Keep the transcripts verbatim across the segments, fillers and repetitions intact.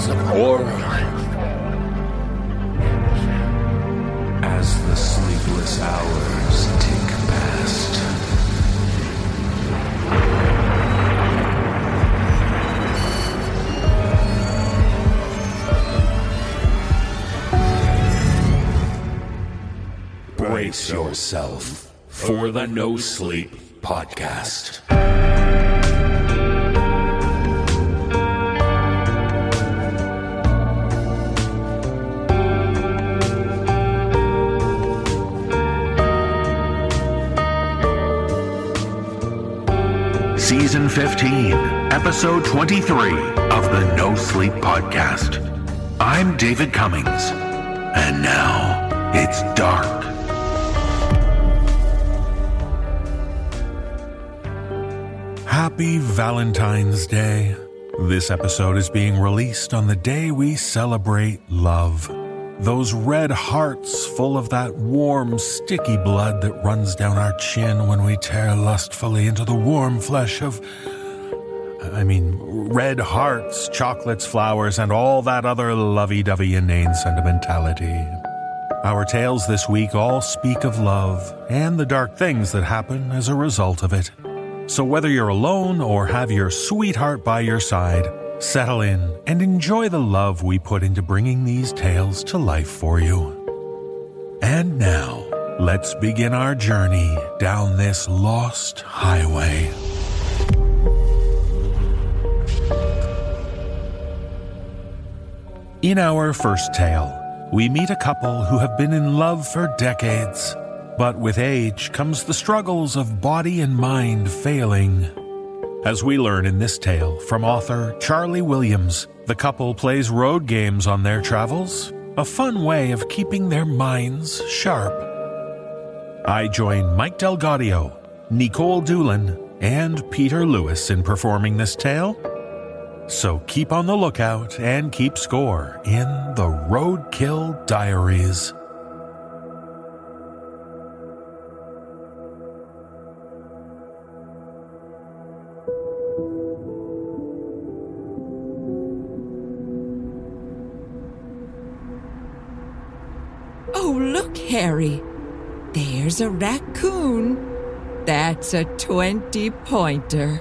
tales of horror as the sleepless hours tick past. Brace yourself for the No Sleep Podcast. Season fifteen, Episode twenty-three of the No Sleep Podcast. I'm David Cummings, and now it's dark. Happy Valentine's Day. This episode is being released on the day we celebrate love. Those red hearts full of that warm, sticky blood that runs down our chin when we tear lustfully into the warm flesh of, I mean, red hearts, chocolates, flowers, and all that other lovey-dovey inane sentimentality. Our tales this week all speak of love and the dark things that happen as a result of it. So whether you're alone or have your sweetheart by your side, settle in and enjoy the love we put into bringing these tales to life for you. And now, let's begin our journey down this lost highway. In our first tale, we meet a couple who have been in love for decades. But with age comes the struggles of body and mind failing. As we learn in this tale from author Charlie Williams, the couple plays road games on their travels, a fun way of keeping their minds sharp. I join Mike Delgadio, Nicole Doolin, and Peter Lewis in performing this tale. So keep on the lookout and keep score in the Roadkill Diaries. Oh, look, Harry. There's a raccoon. That's a twenty-pointer.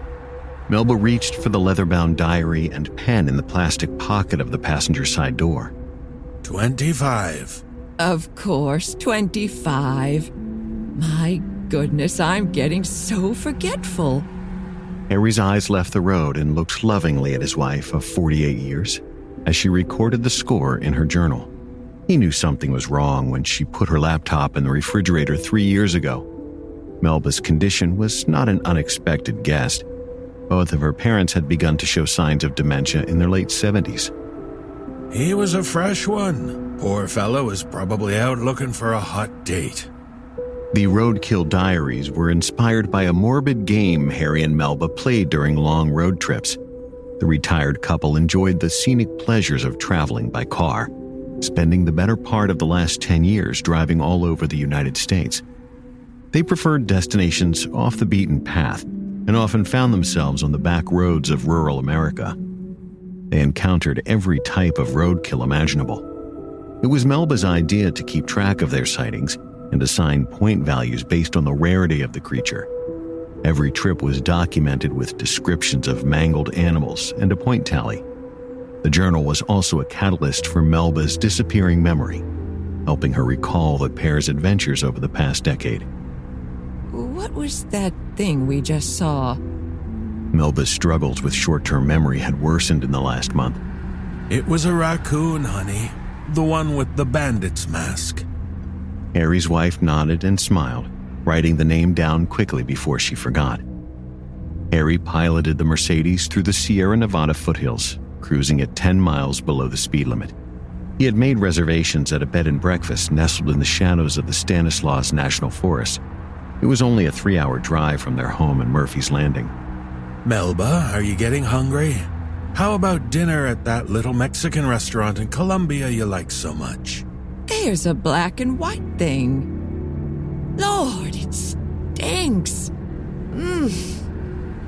Melba reached for the leather-bound diary and pen in the plastic pocket of the passenger side door. Twenty-five. Of course, twenty-five. My goodness, I'm getting so forgetful. Harry's eyes left the road and looked lovingly at his wife of forty-eight years as she recorded the score in her journal. He knew something was wrong when she put her laptop in the refrigerator three years ago. Melba's condition was not an unexpected guest. Both of her parents had begun to show signs of dementia in their late seventies. He was a fresh one. Poor fellow was probably out looking for a hot date. The Roadkill Diaries were inspired by a morbid game Harry and Melba played during long road trips. The retired couple enjoyed the scenic pleasures of traveling by car, spending the better part of the last ten years driving all over the United States. They preferred destinations off the beaten path and often found themselves on the back roads of rural America. They encountered every type of roadkill imaginable. It was Melba's idea to keep track of their sightings and assign point values based on the rarity of the creature. Every trip was documented with descriptions of mangled animals and a point tally. The journal was also a catalyst for Melba's disappearing memory, helping her recall the pair's adventures over the past decade. What was that thing we just saw? Melba's struggles with short-term memory had worsened in the last month. It was a raccoon, honey. The one with the bandit's mask. Harry's wife nodded and smiled, writing the name down quickly before she forgot. Harry piloted the Mercedes through the Sierra Nevada foothills, cruising at ten miles below the speed limit. He had made reservations at a bed and breakfast nestled in the shadows of the Stanislaus National Forest. It was only a three-hour drive from their home in Murphy's Landing. Melba, are you getting hungry? How about dinner at that little Mexican restaurant in Colombia you like so much? There's a black and white thing. Lord, it stinks. Mmm.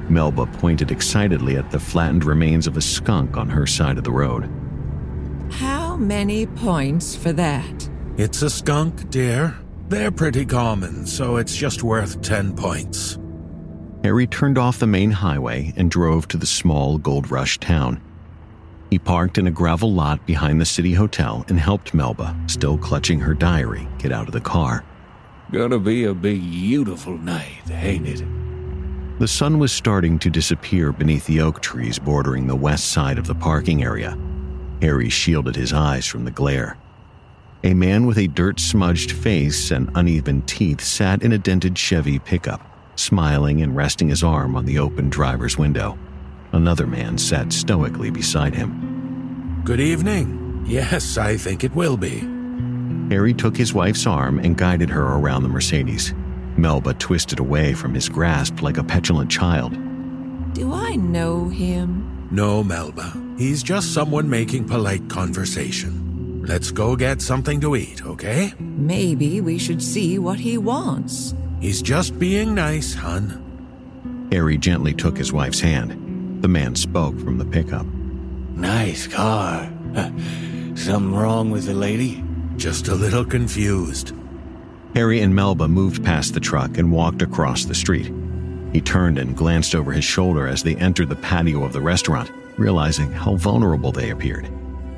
Melba pointed excitedly at the flattened remains of a skunk on her side of the road. How many points for that? It's a skunk, dear. They're pretty common, so it's just worth ten points. Harry turned off the main highway and drove to the small Gold Rush town. He parked in a gravel lot behind the city hotel and helped Melba, still clutching her diary, get out of the car. Gonna be a beautiful night, ain't it? The sun was starting to disappear beneath the oak trees bordering the west side of the parking area. Harry shielded his eyes from the glare. A man with a dirt-smudged face and uneven teeth sat in a dented Chevy pickup, smiling and resting his arm on the open driver's window. Another man sat stoically beside him. Good evening. Yes, I think it will be. Harry took his wife's arm and guided her around the Mercedes. Melba twisted away from his grasp like a petulant child. Do I know him? No, Melba. He's just someone making polite conversation. Let's go get something to eat, okay? Maybe we should see what he wants. He's just being nice, hun. Harry gently took his wife's hand. The man spoke from the pickup. Nice car. Something wrong with the lady? Just a little confused. Harry and Melba moved past the truck and walked across the street. He turned and glanced over his shoulder as they entered the patio of the restaurant, realizing how vulnerable they appeared.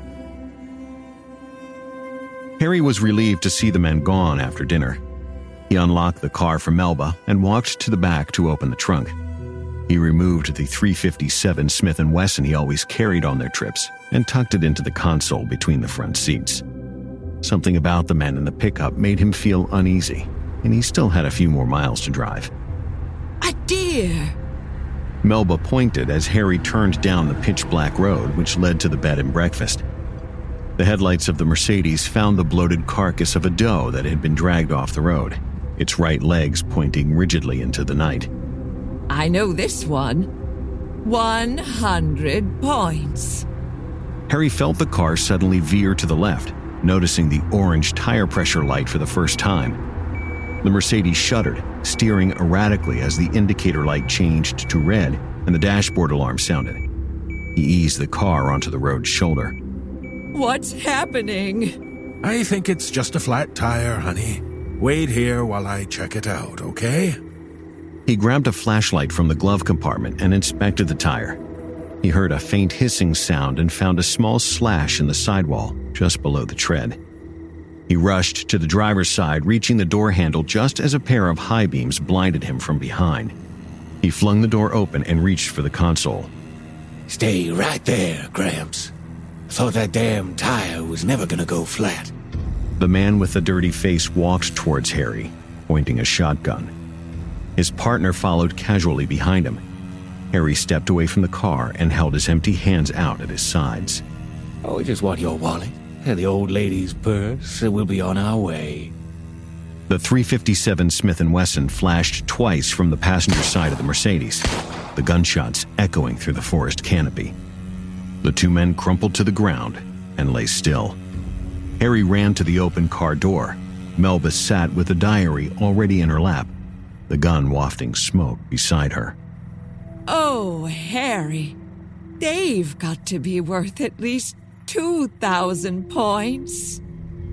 Harry was relieved to see the men gone after dinner. He unlocked the car for Melba and walked to the back to open the trunk. He removed the three fifty-seven Smith and Wesson he always carried on their trips and tucked it into the console between the front seats. Something about the men in the pickup made him feel uneasy, and he still had a few more miles to drive. A deer! Melba pointed as Harry turned down the pitch-black road which led to the bed and breakfast. The headlights of the Mercedes found the bloated carcass of a doe that had been dragged off the road, its right legs pointing rigidly into the night. I know this one. One hundred points. Harry felt the car suddenly veer to the left, noticing the orange tire pressure light for the first time. The Mercedes shuddered, steering erratically as the indicator light changed to red and the dashboard alarm sounded. He eased the car onto the road's shoulder. What's happening? I think it's just a flat tire, honey. Wait here while I check it out, okay? He grabbed a flashlight from the glove compartment and inspected the tire. He heard a faint hissing sound and found a small slash in the sidewall just below the tread. He rushed to the driver's side, reaching the door handle just as a pair of high beams blinded him from behind. He flung the door open and reached for the console. Stay right there, Gramps. I thought that damn tire was never gonna go flat. The man with the dirty face walked towards Harry, pointing a shotgun. His partner followed casually behind him. Harry stepped away from the car and held his empty hands out at his sides. Oh, we just want your wallet and the old lady's purse, and we'll be on our way. The three fifty-seven Smith and Wesson flashed twice from the passenger side of the Mercedes, the gunshots echoing through the forest canopy. The two men crumpled to the ground and lay still. Harry ran to the open car door. Melba sat with the diary already in her lap, the gun wafting smoke beside her. Oh, Harry, they've got to be worth at least two thousand points.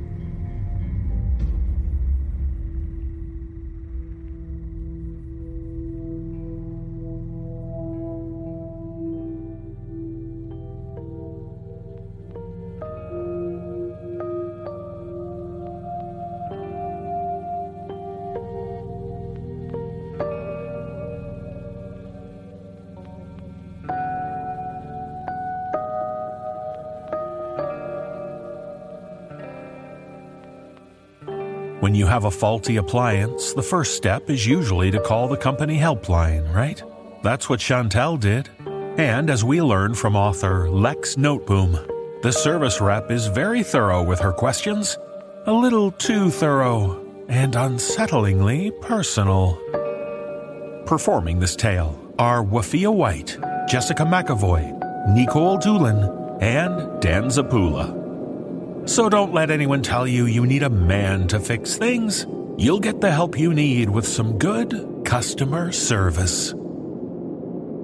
When you have a faulty appliance, the first step is usually to call the company helpline, right? That's what Chantal did. And as we learned from author Lex Noteboom, the service rep is very thorough with her questions, a little too thorough and unsettlingly personal. Performing this tale are Wafia White, Jessica McAvoy, Nicole Doolin, and Dan Zapula. So don't let anyone tell you you need a man to fix things. You'll get the help you need with some good customer service.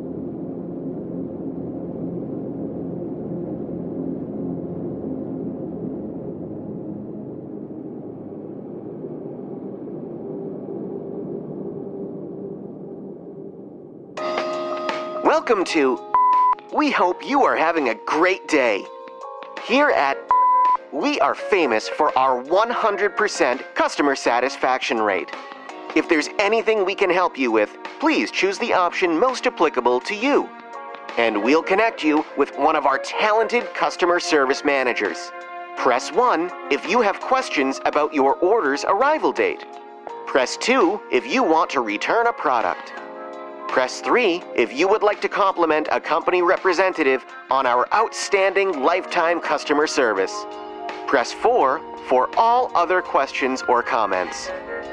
Welcome to... We hope you are having a great day. Here at... We are famous for our one hundred percent customer satisfaction rate. If there's anything we can help you with, please choose the option most applicable to you. And we'll connect you with one of our talented customer service managers. Press one if you have questions about your order's arrival date. Press two if you want to return a product. Press three if you would like to compliment a company representative on our outstanding lifetime customer service. Press four for all other questions or comments.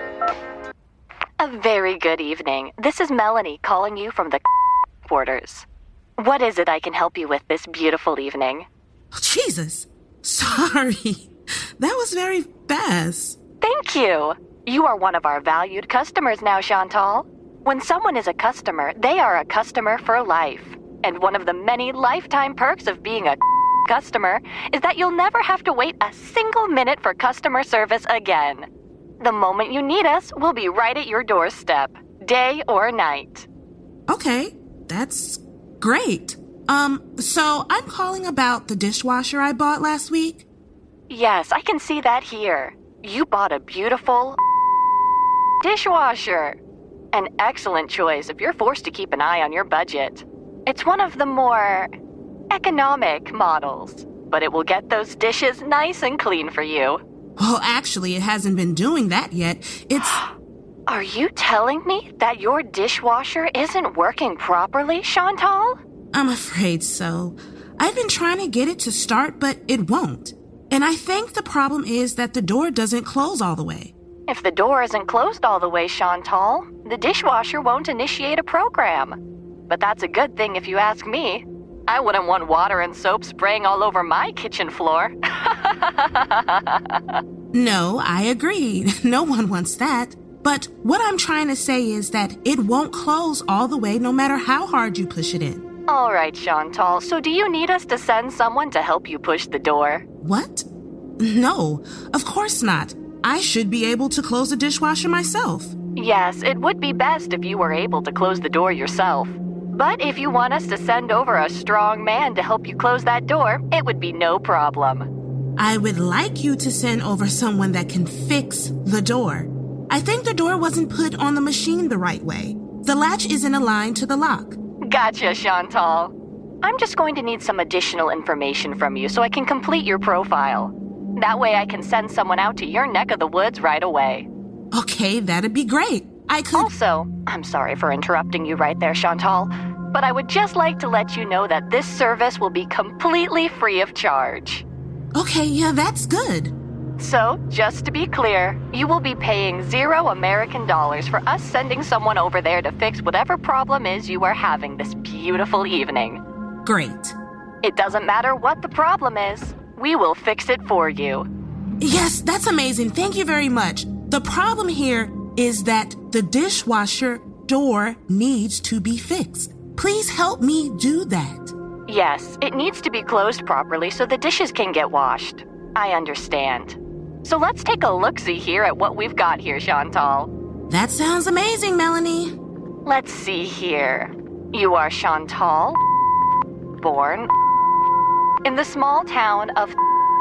A very good evening. This is Melanie calling you from the quarters. What is it I can help you with this beautiful evening? Oh, Jesus. Sorry. That was very fast. Thank you. You are one of our valued customers now, Chantal. When someone is a customer, they are a customer for life. And one of the many lifetime perks of being a customer is that you'll never have to wait a single minute for customer service again. The moment you need us, we'll be right at your doorstep, day or night. Okay, that's great. Um, so I'm calling about the dishwasher I bought last week. Yes, I can see that here. You bought a beautiful dishwasher. An excellent choice if you're forced to keep an eye on your budget. It's one of the more economic models, but it will get those dishes nice and clean for you. Well, actually, it hasn't been doing that yet. It's... Are you telling me that your dishwasher isn't working properly, Chantal? I'm afraid so. I've been trying to get it to start, but it won't. And I think the problem is that the door doesn't close all the way. If the door isn't closed all the way, Chantal, the dishwasher won't initiate a program. But that's a good thing if you ask me. I wouldn't want water and soap spraying all over my kitchen floor. No, I agree. No one wants that. But what I'm trying to say is that it won't close all the way no matter how hard you push it in. All right, Chantal. So do you need us to send someone to help you push the door? What? No, of course not. I should be able to close the dishwasher myself. Yes, it would be best if you were able to close the door yourself. But if you want us to send over a strong man to help you close that door, it would be no problem. I would like you to send over someone that can fix the door. I think the door wasn't put on the machine the right way. The latch isn't aligned to the lock. Gotcha, Chantal. I'm just going to need some additional information from you so I can complete your profile. That way I can send someone out to your neck of the woods right away. Okay, that'd be great. I could... Also, I'm sorry for interrupting you right there, Chantal, but I would just like to let you know that this service will be completely free of charge. Okay, yeah, that's good. So, just to be clear, you will be paying zero American dollars for us sending someone over there to fix whatever problem is you are having this beautiful evening. Great. It doesn't matter what the problem is. We will fix it for you. Yes, that's amazing. Thank you very much. The problem here is that the dishwasher door needs to be fixed. Please help me do that. Yes, it needs to be closed properly so the dishes can get washed. I understand. So let's take a look-see here at what we've got here, Chantal. That sounds amazing, Melanie. Let's see here. You are Chantal, born in the small town of...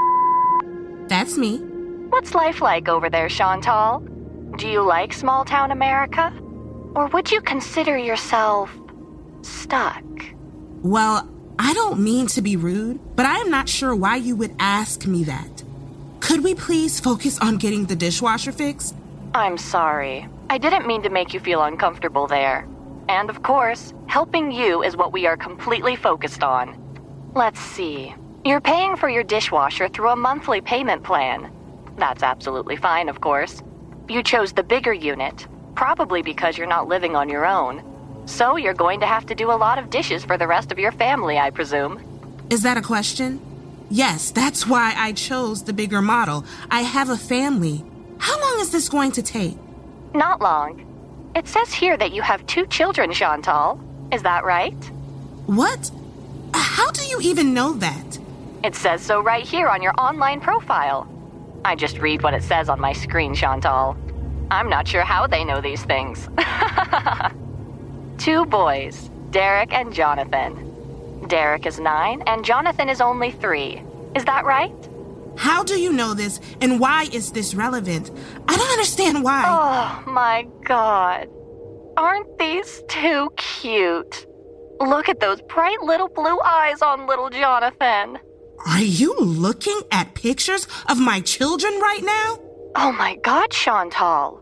That's me. What's life like over there, Chantal? Do you like small-town America? Or would you consider yourself stuck? Well, I don't mean to be rude, but I am not sure why you would ask me that. Could we please focus on getting the dishwasher fixed? I'm sorry. I didn't mean to make you feel uncomfortable there. And of course, helping you is what we are completely focused on. Let's see. You're paying for your dishwasher through a monthly payment plan. That's absolutely fine, of course. You chose the bigger unit, probably because you're not living on your own. So you're going to have to do a lot of dishes for the rest of your family, I presume. Is that a question? Yes, that's why I chose the bigger model. I have a family. How long is this going to take? Not long. It says here that you have two children, Chantal. Is that right? What? How do you even know that? It says so right here on your online profile. I just read what it says on my screen, Chantal. I'm not sure how they know these things. Two boys. Derek and Jonathan. Derek is nine and Jonathan is only three. Is that right? How do you know this, and why is this relevant? I don't understand why. Oh, my God. Aren't these two cute? Look at those bright little blue eyes on little Jonathan. Are you looking at pictures of my children right now? Oh, my God, Chantal.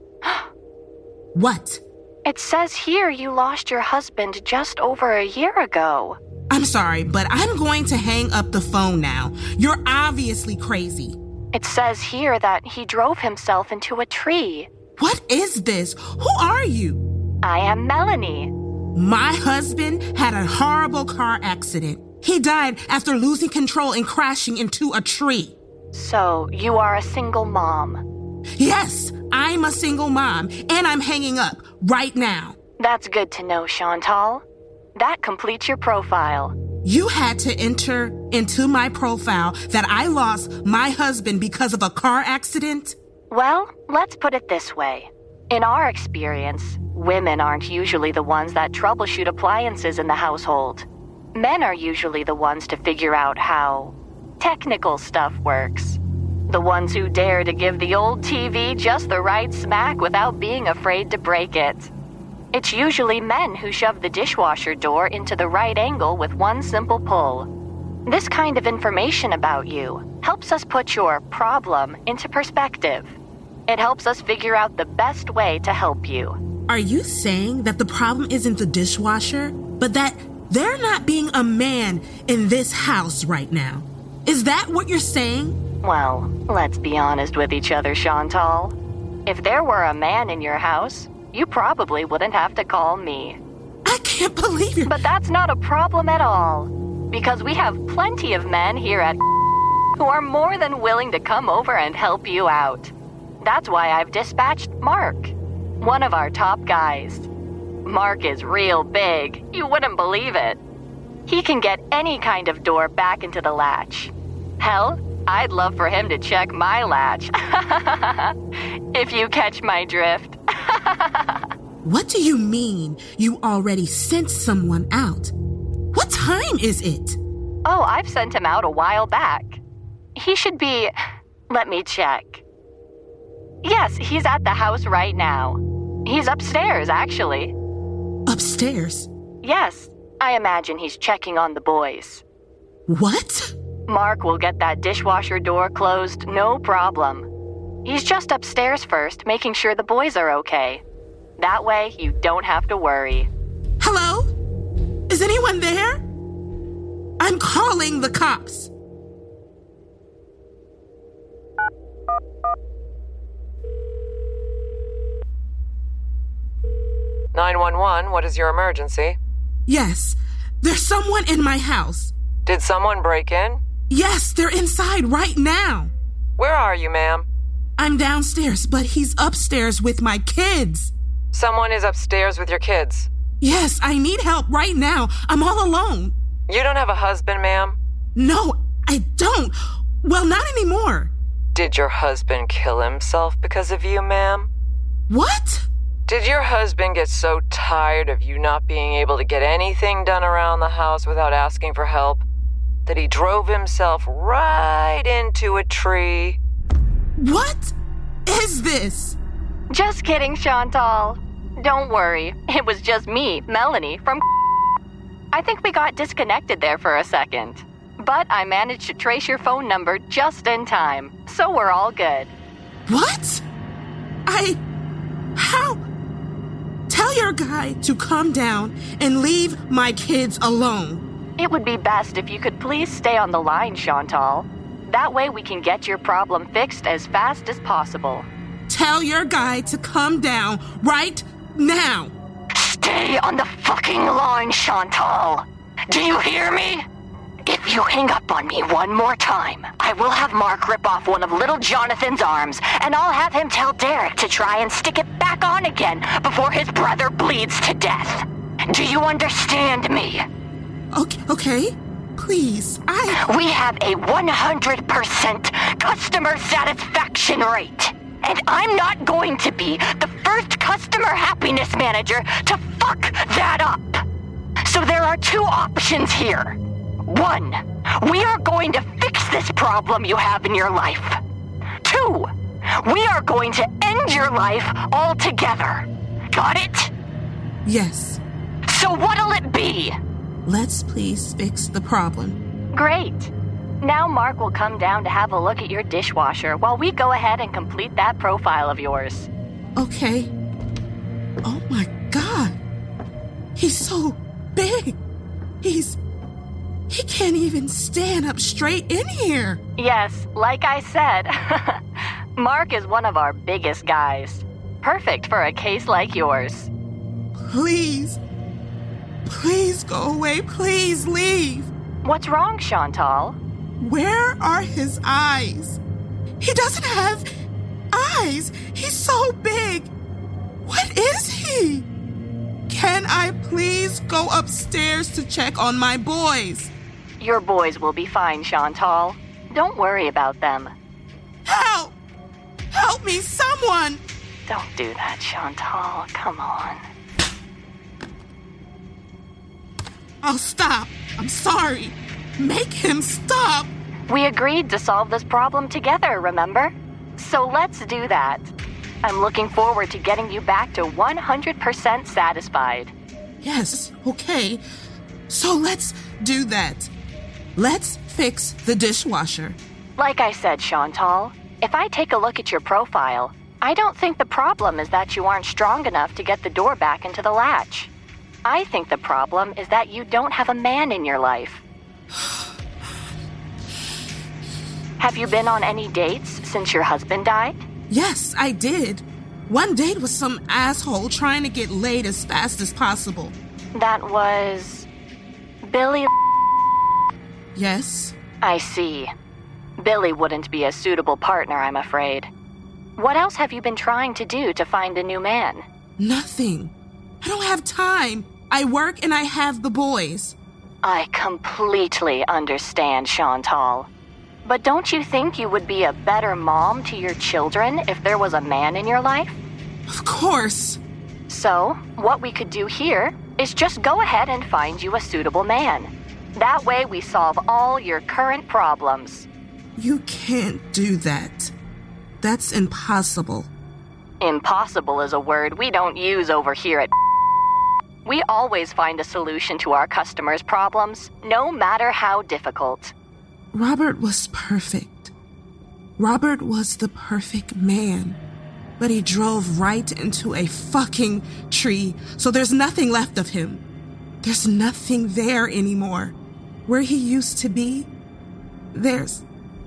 What? It says here you lost your husband just over a year ago. I'm sorry, but I'm going to hang up the phone now. You're obviously crazy. It says here that he drove himself into a tree. What is this? Who are you? I am Melanie. My husband had a horrible car accident. He died after losing control and crashing into a tree. So you are a single mom? Yes, I'm a single mom, and I'm hanging up right now. That's good to know, Chantal. That completes your profile. You had to enter into my profile that I lost my husband because of a car accident? Well, let's put it this way. In our experience, women aren't usually the ones that troubleshoot appliances in the household. Men are usually the ones to figure out how technical stuff works. The ones who dare to give the old T V just the right smack without being afraid to break it. It's usually men who shove the dishwasher door into the right angle with one simple pull. This kind of information about you helps us put your problem into perspective. It helps us figure out the best way to help you. Are you saying that the problem isn't the dishwasher, but that they're not being a man in this house right now? Is that what you're saying? Well, let's be honest with each other, Chantal. If there were a man in your house, you probably wouldn't have to call me. I can't believe it. But that's not a problem at all, because we have plenty of men here at who are more than willing to come over and help you out. That's why I've dispatched Mark, one of our top guys. Mark is real big. You wouldn't believe it. He can get any kind of door back into the latch. Hell, I'd love for him to check my latch. If you catch my drift. What do you mean you already sent someone out? What time is it? Oh, I've sent him out a while back. He should be... Let me check. Yes, he's at the house right now. He's upstairs, actually. Upstairs? Yes, I imagine he's checking on the boys. What? Mark will get that dishwasher door closed, no problem. He's just upstairs first, making sure the boys are okay. That way, you don't have to worry. Hello? Is anyone there? I'm calling the cops. nine one one, what is your emergency? Yes, there's someone in my house. Did someone break in? Yes, they're inside right now. Where are you, ma'am? I'm downstairs, but he's upstairs with my kids. Someone is upstairs with your kids? Yes, I need help right now. I'm all alone. You don't have a husband, ma'am? No, I don't. Well, not anymore. Did your husband kill himself because of you, ma'am? What? Did your husband get so tired of you not being able to get anything done around the house without asking for help that he drove himself right into a tree? What is this? Just kidding, Chantal. Don't worry. It was just me, Melanie, from I think we got disconnected there for a second. But I managed to trace your phone number just in time, so we're all good. What? I... How? Tell your guy to come down and leave my kids alone. It would be best if you could please stay on the line, Chantal. That way we can get your problem fixed as fast as possible. Tell your guy to come down right now. Stay on the fucking line, Chantal. Do you hear me? If you hang up on me one more time, I will have Mark rip off one of little Jonathan's arms, and I'll have him tell Derek to try and stick it back on again before his brother bleeds to death. Do you understand me? Okay, okay. Please, I... We have a one hundred percent customer satisfaction rate. And I'm not going to be the first customer happiness manager to fuck that up. So there are two options here. One, we are going to fix this problem you have in your life. Two, we are going to end your life altogether. Got it? Yes. So what'll it be? Let's please fix the problem. Great. Now Mark will come down to have a look at your dishwasher while we go ahead and complete that profile of yours. Okay. Oh my God. He's so big. He's... He can't even stand up straight in here. Yes, like I said, Mark is one of our biggest guys. Perfect for a case like yours. Please. Please go away. Please leave. What's wrong, Chantal? Where are his eyes? He doesn't have eyes. He's so big. What is he? Can I please go upstairs to check on my boys? Your boys will be fine, Chantal. Don't worry about them. Help! Help me, someone! Don't do that, Chantal. Come on. I'll stop. I'm sorry. Make him stop. We agreed to solve this problem together, remember? So let's do that. I'm looking forward to getting you back to one hundred percent satisfied. Yes, okay. So let's do that. Let's fix the dishwasher. Like I said, Chantal, if I take a look at your profile, I don't think the problem is that you aren't strong enough to get the door back into the latch. I think the problem is that you don't have a man in your life. Have you been on any dates since your husband died? Yes, I did. One date was some asshole trying to get laid as fast as possible. That was... Billy? Yes. I see. Billy wouldn't be a suitable partner, I'm afraid. What else have you been trying to do to find a new man? Nothing. I don't have time. I work and I have the boys. I completely understand, Chantal. But don't you think you would be a better mom to your children if there was a man in your life? Of course. So, what we could do here is just go ahead and find you a suitable man. That way we solve all your current problems. You can't do that. That's impossible. Impossible is a word we don't use over here at... We always find a solution to our customers' problems, no matter how difficult. Robert was perfect. Robert was the perfect man. But he drove right into a fucking tree, so there's nothing left of him. There's nothing there anymore. Where he used to be, there's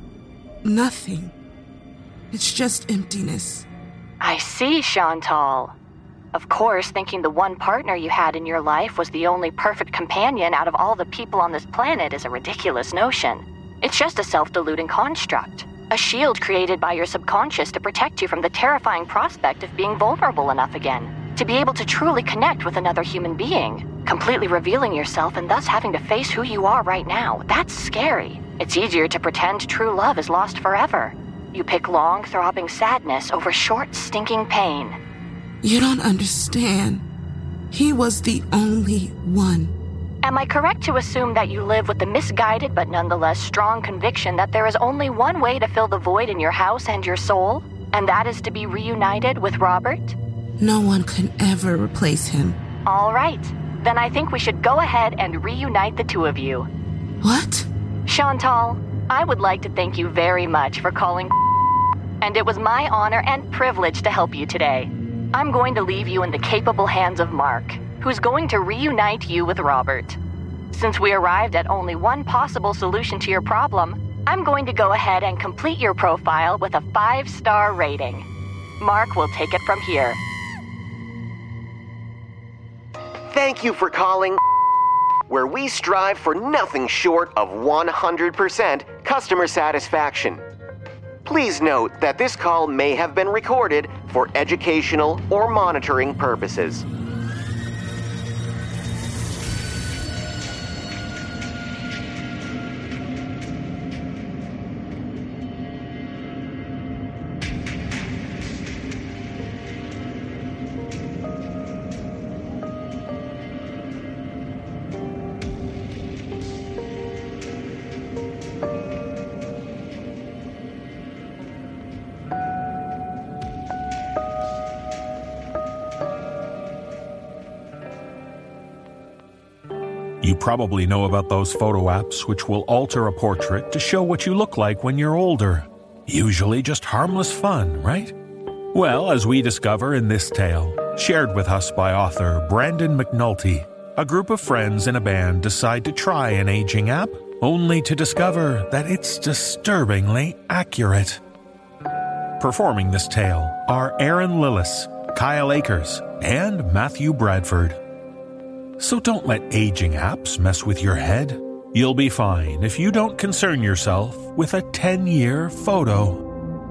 nothing. It's just emptiness. I see, Chantal. Of course, thinking the one partner you had in your life was the only perfect companion out of all the people on this planet is a ridiculous notion. It's just a self-deluding construct. A shield created by your subconscious to protect you from the terrifying prospect of being vulnerable enough again. To be able to truly connect with another human being. Completely revealing yourself and thus having to face who you are right now. That's scary. It's easier to pretend true love is lost forever. You pick long, throbbing sadness over short, stinking pain. You don't understand. He was the only one. Am I correct to assume that you live with the misguided but nonetheless strong conviction that there is only one way to fill the void in your house and your soul? And that is to be reunited with Robert? No one can ever replace him. All right. Then I think we should go ahead and reunite the two of you. What? Chantal, I would like to thank you very much for calling, and it was my honor and privilege to help you today. I'm going to leave you in the capable hands of Mark, who's going to reunite you with Robert. Since we arrived at only one possible solution to your problem, I'm going to go ahead and complete your profile with a five-star rating. Mark will take it from here. Thank you for calling, where we strive for nothing short of one hundred percent customer satisfaction. Please note that this call may have been recorded for educational or monitoring purposes. You probably know about those photo apps which will alter a portrait to show what you look like when you're older. Usually just harmless fun, right? Well, as we discover in this tale, shared with us by author Brandon McNulty, a group of friends in a band decide to try an aging app, only to discover that it's disturbingly accurate. Performing this tale are Aaron Lillis, Kyle Akers, and Matthew Bradford. So don't let aging apps mess with your head. You'll be fine if you don't concern yourself with a ten-year photo.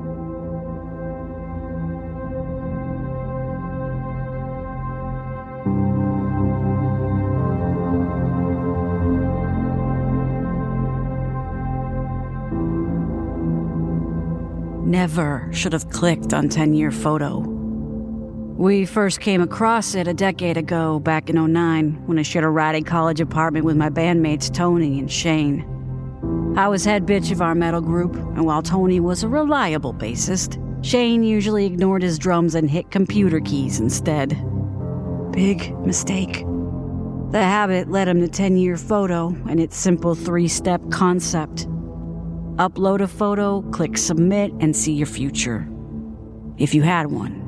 Never should have clicked on ten-year photo. We first came across it a decade ago, back in oh nine, when I shared a ratty college apartment with my bandmates Tony and Shane. I was head bitch of our metal group, and while Tony was a reliable bassist, Shane usually ignored his drums and hit computer keys instead. Big mistake. The habit led him to ten-year photo and its simple three-step concept. Upload a photo, click submit, and see your future. If you had one.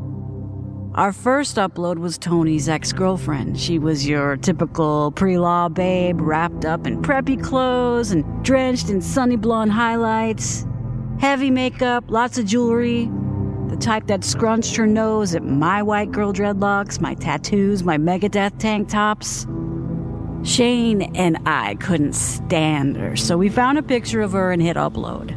Our first upload was Tony's ex-girlfriend. She was your typical pre-law babe, wrapped up in preppy clothes and drenched in sunny blonde highlights. Heavy makeup, lots of jewelry. The type that scrunched her nose at my white girl dreadlocks, my tattoos, my Megadeth tank tops. Shane and I couldn't stand her, so we found a picture of her and hit upload.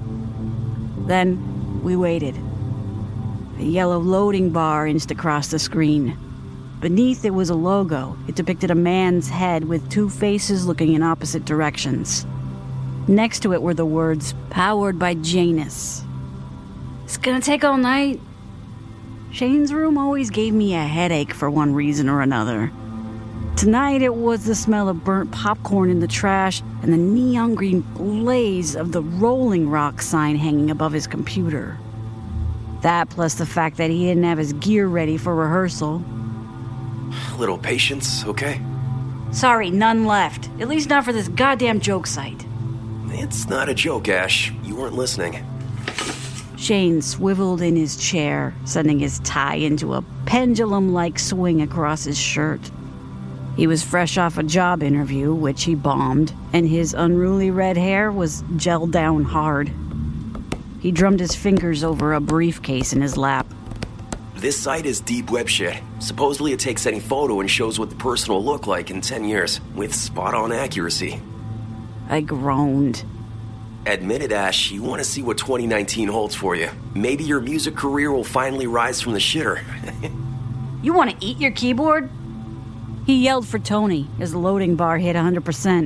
Then we waited. A yellow loading bar inched across the screen. Beneath it was a logo. It depicted a man's head with two faces looking in opposite directions. Next to it were the words, "Powered by Janus." It's gonna take all night. Shane's room always gave me a headache for one reason or another. Tonight it was the smell of burnt popcorn in the trash and the neon green blaze of the Rolling Rock sign hanging above his computer. That plus the fact that he didn't have his gear ready for rehearsal. A little patience, okay? Sorry, none left. At least not for this goddamn joke site. It's not a joke, Ash. You weren't listening. Shane swiveled in his chair, sending his tie into a pendulum-like swing across his shirt. He was fresh off a job interview, which he bombed, and his unruly red hair was gelled down hard. He drummed his fingers over a briefcase in his lap. This site is deep web shit. Supposedly it takes any photo and shows what the person will look like in ten years, with spot-on accuracy. I groaned. Admit it, Ash, you want to see what twenty nineteen holds for you. Maybe your music career will finally rise from the shitter. You want to eat your keyboard? He yelled for Tony as the loading bar hit one hundred percent.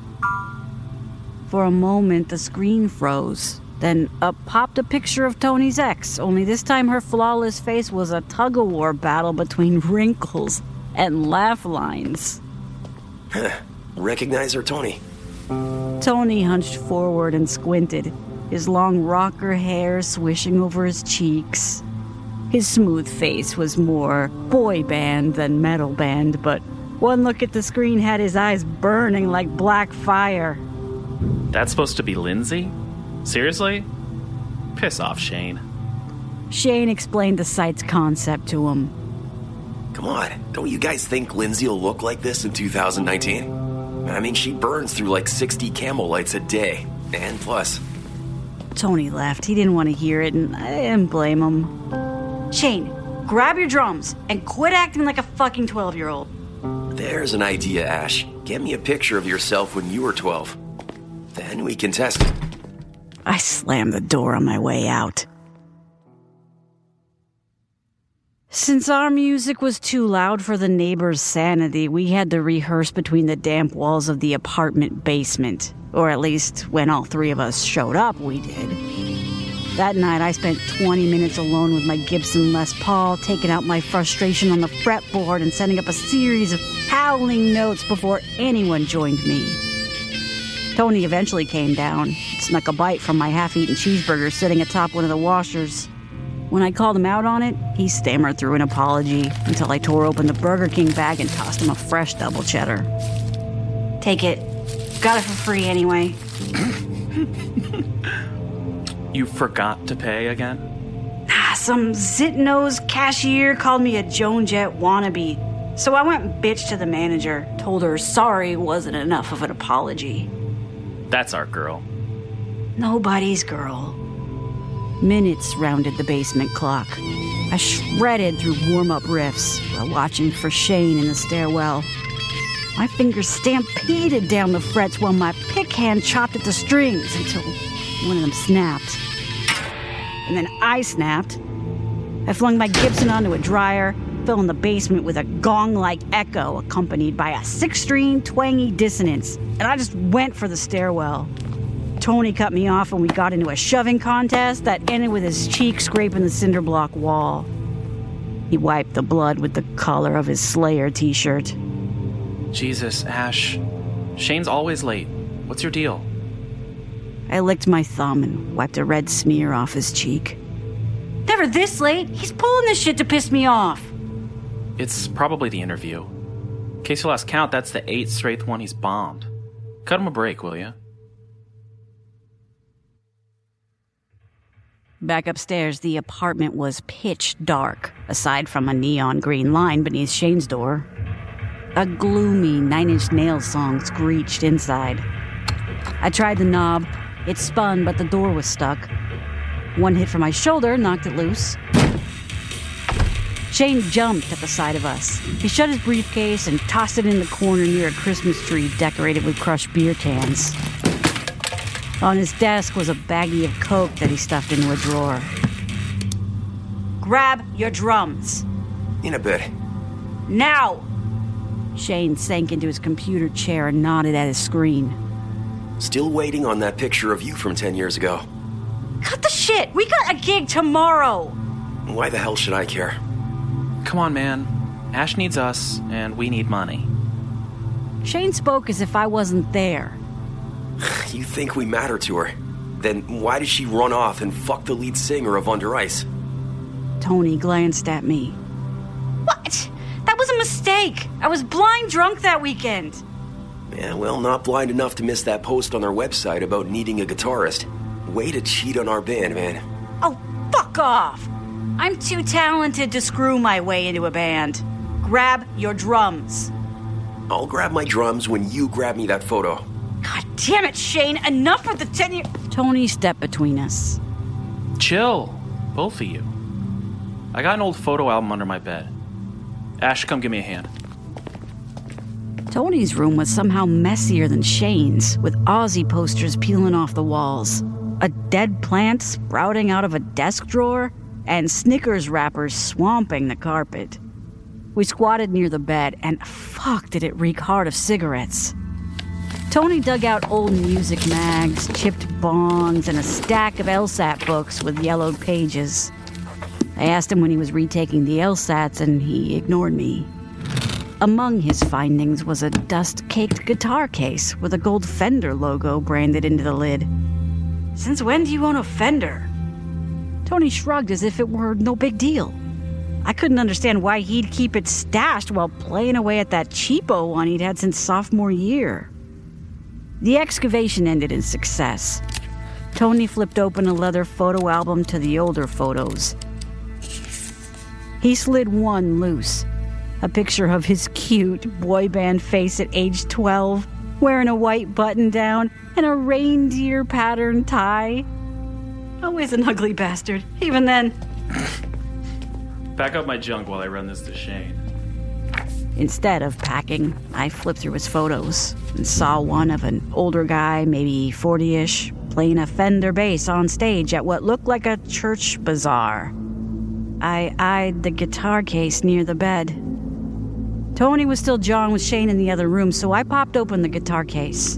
For a moment, the screen froze. Then up popped a picture of Tony's ex, only this time her flawless face was a tug-of-war battle between wrinkles and laugh lines. Huh. Recognize her, Tony? Tony hunched forward and squinted, his long rocker hair swishing over his cheeks. His smooth face was more boy band than metal band, but one look at the screen had his eyes burning like black fire. That's supposed to be Lindsay? Seriously? Piss off, Shane. Shane explained the site's concept to him. Come on, don't you guys think Lindsay will look like this in two thousand nineteen? I mean, she burns through like sixty camo lights a day, and plus. Tony left. He didn't want to hear it, and I didn't blame him. Shane, grab your drums and quit acting like a fucking twelve-year-old. There's an idea, Ash. Get me a picture of yourself when you were twelve. Then we can test it. I slammed the door on my way out. Since our music was too loud for the neighbors' sanity, we had to rehearse between the damp walls of the apartment basement. Or at least, when all three of us showed up, we did. That night, I spent twenty minutes alone with my Gibson Les Paul, taking out my frustration on the fretboard and setting up a series of howling notes before anyone joined me. Tony eventually came down, snuck a bite from my half-eaten cheeseburger sitting atop one of the washers. When I called him out on it, he stammered through an apology until I tore open the Burger King bag and tossed him a fresh double cheddar. Take it. Got it for free anyway. You forgot to pay again? Some zit-nosed cashier called me a Joan Jett wannabe. So I went and bitched to the manager, told her sorry wasn't enough of an apology. That's our girl. Nobody's girl. Minutes rounded the basement clock. I shredded through warm-up riffs while watching for Shane in the stairwell. My fingers stampeded down the frets while my pick hand chopped at the strings until one of them snapped. And then I snapped. I flung my Gibson onto a dryer, fell in the basement with a gong-like echo accompanied by a six-string twangy dissonance, and I just went for the stairwell. Tony cut me off and we got into a shoving contest that ended with his cheek scraping the cinder block wall. He wiped the blood with the collar of his Slayer t-shirt. Jesus, Ash. Shane's always late. What's your deal? I licked my thumb and wiped a red smear off his cheek. Never this late. He's pulling this shit to piss me off. It's probably the interview. In case you lost count, that's the eighth straight one he's bombed. Cut him a break, will you? Back upstairs, the apartment was pitch dark, aside from a neon green line beneath Shane's door. A gloomy Nine Inch Nails song screeched inside. I tried the knob. It spun, but the door was stuck. One hit from my shoulder knocked it loose. Shane jumped at the sight of us. He shut his briefcase and tossed it in the corner near a Christmas tree decorated with crushed beer cans. On his desk was a baggie of coke that he stuffed into a drawer. Grab your drums. In a bit. Now! Shane sank into his computer chair and nodded at his screen. Still waiting on that picture of you from ten years ago. Cut the shit! We got a gig tomorrow! Why the hell should I care? Come on, man. Ash needs us, and we need money. Shane spoke as if I wasn't there. You think we matter to her? Then why did she run off and fuck the lead singer of Under Ice? Tony glanced at me. What? That was a mistake. I was blind drunk that weekend. Yeah, well, not blind enough to miss that post on their website about needing a guitarist. Way to cheat on our band, man. Oh, fuck off. I'm too talented to screw my way into a band. Grab your drums. I'll grab my drums when you grab me that photo. God damn it, Shane. Enough with the ten-year... Tony stepped between us. Chill. Both of you. I got an old photo album under my bed. Ash, come give me a hand. Tony's room was somehow messier than Shane's, with Aussie posters peeling off the walls, a dead plant sprouting out of a desk drawer, and Snickers wrappers swamping the carpet. We squatted near the bed, and fuck did it reek hard of cigarettes. Tony dug out old music mags, chipped bongs, and a stack of LSAT books with yellowed pages. I asked him when he was retaking the LSATs, and he ignored me. Among his findings was a dust-caked guitar case with a gold Fender logo branded into the lid. Since when do you own a Fender? Tony shrugged as if it were no big deal. I couldn't understand why he'd keep it stashed while playing away at that cheapo one he'd had since sophomore year. The excavation ended in success. Tony flipped open a leather photo album to the older photos. He slid one loose. A picture of his cute boy band face at age twelve, wearing a white button-down and a reindeer pattern tie. Always an ugly bastard, even then. Back up my junk while I run this to Shane. Instead of packing, I flipped through his photos and saw one of an older guy, maybe forty-ish, playing a Fender bass on stage at what looked like a church bazaar. I eyed the guitar case near the bed. Tony was still jawing with Shane in the other room, so I popped open the guitar case.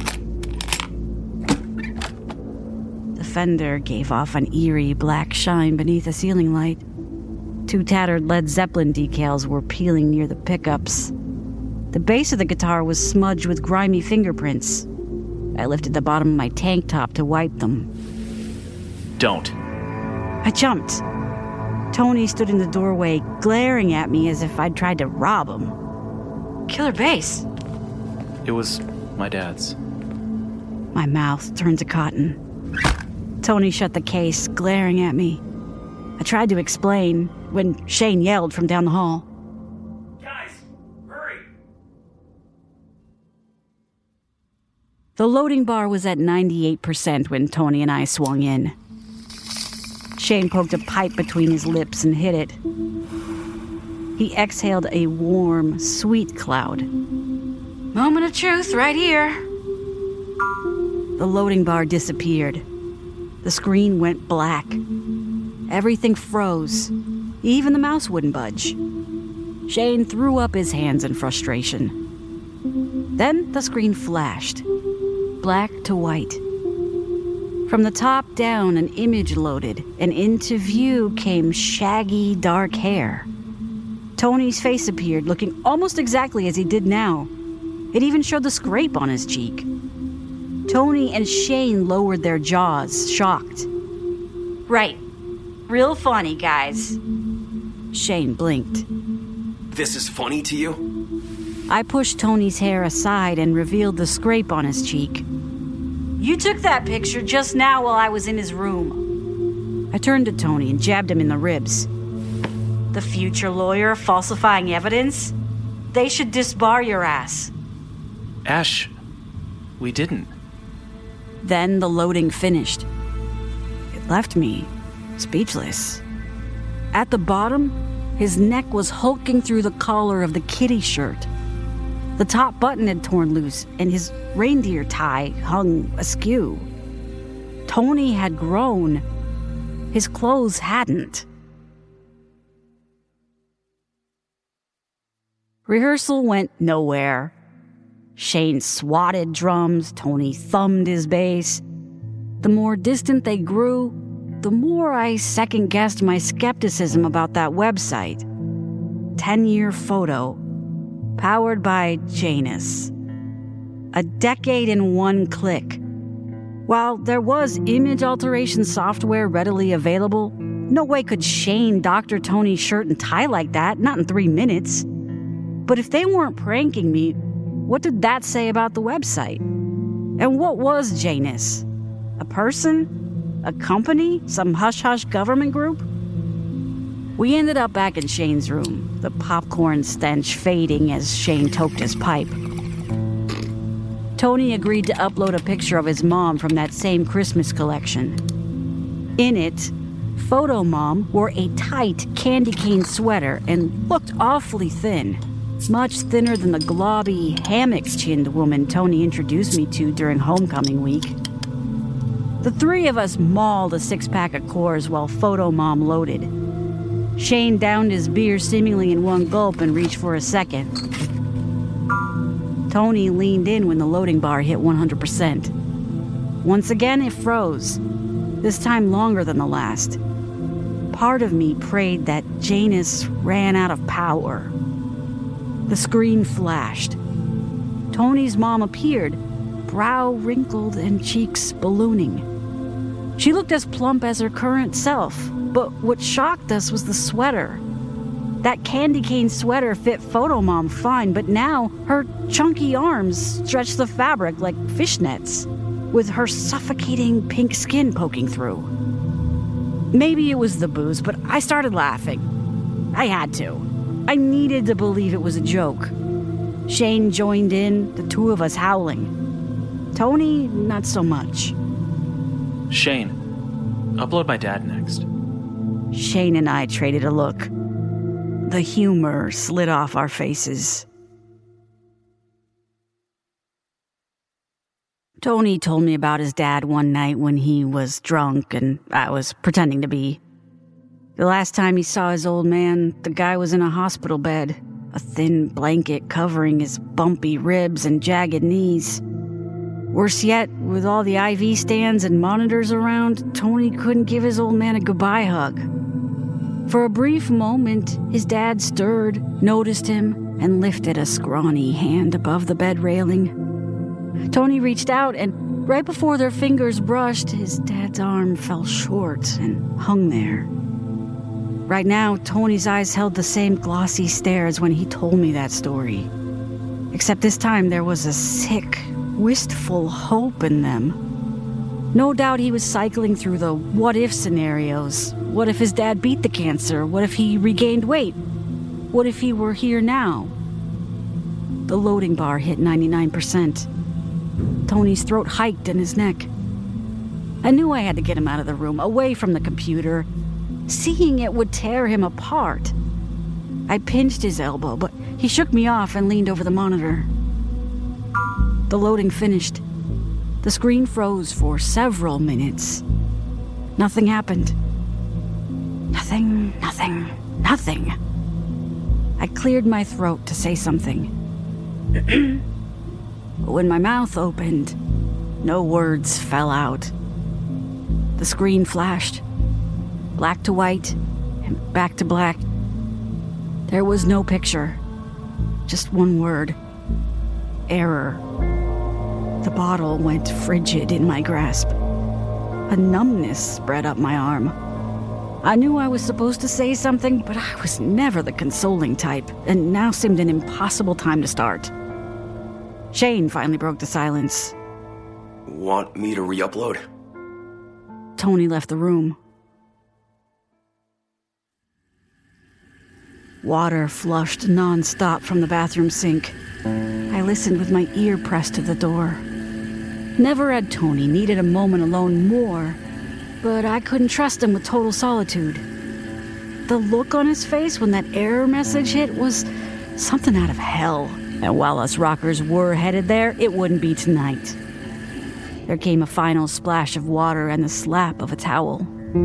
The Fender gave off an eerie black shine beneath a ceiling light. Two tattered Led Zeppelin decals were peeling near the pickups. The base of the guitar was smudged with grimy fingerprints. I lifted the bottom of my tank top to wipe them. Don't. I jumped. Tony stood in the doorway, glaring at me as if I'd tried to rob him. Killer bass. It was my dad's. My mouth turned to cotton. Tony shut the case, glaring at me. I tried to explain when Shane yelled from down the hall. Guys, hurry! The loading bar was at ninety-eight percent when Tony and I swung in. Shane poked a pipe between his lips and hit it. He exhaled a warm, sweet cloud. Moment of truth right here. The loading bar disappeared. The screen went black. Everything froze. Even the mouse wouldn't budge. Shane threw up his hands in frustration. Then the screen flashed. Black to white. From the top down, an image loaded, and into view came shaggy, dark hair. Tony's face appeared, looking almost exactly as he did now. It even showed the scrape on his cheek. Tony and Shane lowered their jaws, shocked. Right. Real funny, guys. Shane blinked. This is funny to you? I pushed Tony's hair aside and revealed the scrape on his cheek. You took that picture just now while I was in his room. I turned to Tony and jabbed him in the ribs. The future lawyer falsifying evidence? They should disbar your ass. Ash, we didn't. Then the loading finished. It left me speechless. At the bottom, his neck was hulking through the collar of the kitty shirt. The top button had torn loose, and his reindeer tie hung askew. Tony had grown. His clothes hadn't. Rehearsal went nowhere. Shane swatted drums, Tony thumbed his bass. The more distant they grew, the more I second-guessed my skepticism about that website. Ten-year photo. Powered by Janus. A decade in one click. While there was image alteration software readily available, no way could Shane doctor Tony's shirt and tie like that, not in three minutes. But if they weren't pranking me, what did that say about the website? And what was Janus? A person? A company? Some hush-hush government group? We ended up back in Shane's room, the popcorn stench fading as Shane toked his pipe. Tony agreed to upload a picture of his mom from that same Christmas collection. In it, Photo Mom wore a tight candy cane sweater and looked awfully thin, much thinner than the globby, hammock-chinned woman Tony introduced me to during homecoming week. The three of us mauled a six-pack of Coors while Photo Mom loaded. Shane downed his beer seemingly in one gulp and reached for a second. Tony leaned in when the loading bar hit one hundred percent. Once again, it froze, this time longer than the last. Part of me prayed that Janus ran out of power. The screen flashed. Tony's mom appeared, brow wrinkled and cheeks ballooning. She looked as plump as her current self, but what shocked us was the sweater. That candy cane sweater fit Photo Mom fine, but now her chunky arms stretched the fabric like fishnets, with her suffocating pink skin poking through. Maybe it was the booze, but I started laughing. I had to. I needed to believe it was a joke. Shane joined in, the two of us howling. Tony, not so much. Shane, upload my dad next. Shane and I traded a look. The humor slid off our faces. Tony told me about his dad one night when he was drunk and I was pretending to be. The last time he saw his old man, the guy was in a hospital bed, a thin blanket covering his bumpy ribs and jagged knees. Worse yet, with all the I V stands and monitors around, Tony couldn't give his old man a goodbye hug. For a brief moment, his dad stirred, noticed him, and lifted a scrawny hand above the bed railing. Tony reached out, and right before their fingers brushed, his dad's arm fell short and hung there. Right now, Tony's eyes held the same glossy stare as when he told me that story. Except this time there was a sick, wistful hope in them. No doubt he was cycling through the what-if scenarios. What if his dad beat the cancer? What if he regained weight? What if he were here now? The loading bar hit ninety-nine percent. Tony's throat hiked in his neck. I knew I had to get him out of the room, away from the computer. Seeing it would tear him apart. I pinched his elbow, but he shook me off and leaned over the monitor. The loading finished. The screen froze for several minutes. Nothing happened. Nothing, nothing, nothing. I cleared my throat to say something. But when my mouth opened, no words fell out. The screen flashed. Black to white, and back to black. There was no picture. Just one word. Error. The bottle went frigid in my grasp. A numbness spread up my arm. I knew I was supposed to say something, but I was never the consoling type, and now seemed an impossible time to start. Shane finally broke the silence. Want me to re-upload? Tony left the room. Water flushed non-stop from the bathroom sink. I listened with my ear pressed to the door. Never had Tony needed a moment alone more, but I couldn't trust him with total solitude. The look on his face when that error message hit was something out of hell. And while us rockers were headed there, it wouldn't be tonight. There came a final splash of water and the slap of a towel.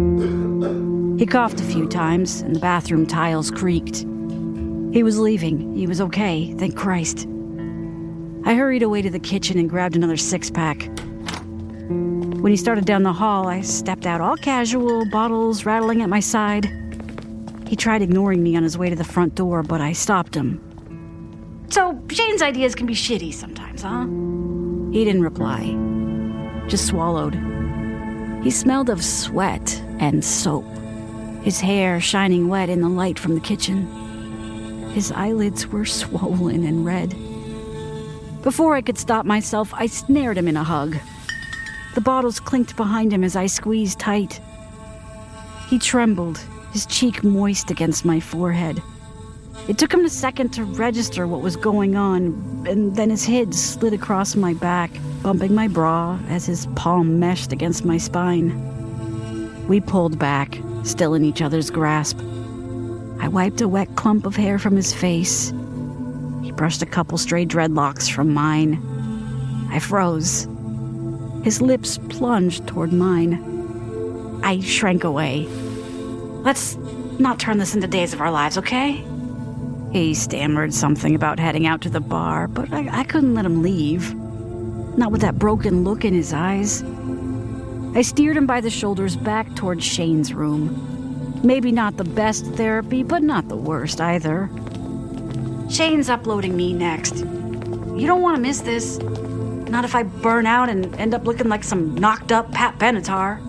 He coughed a few times, and the bathroom tiles creaked. He was leaving. He was okay, thank Christ. I hurried away to the kitchen and grabbed another six-pack. When he started down the hall, I stepped out all casual, bottles rattling at my side. He tried ignoring me on his way to the front door, but I stopped him. So, Shane's ideas can be shitty sometimes, huh? He didn't reply. Just swallowed. He smelled of sweat and soap. His hair shining wet in the light from the kitchen. His eyelids were swollen and red. Before I could stop myself, I snared him in a hug. The bottles clinked behind him as I squeezed tight. He trembled, his cheek moist against my forehead. It took him a second to register what was going on, and then his head slid across my back, bumping my bra as his palm meshed against my spine. We pulled back, still in each other's grasp. I wiped a wet clump of hair from his face. He brushed a couple stray dreadlocks from mine. I froze. His lips plunged toward mine. I shrank away. Let's not turn this into days of our lives, okay? He stammered something about heading out to the bar, but I, I couldn't let him leave. Not with that broken look in his eyes. I steered him by the shoulders back toward Shane's room. Maybe not the best therapy, but not the worst either. Shane's uploading me next. You don't want to miss this. Not if I burn out and end up looking like some knocked-up Pat Benatar.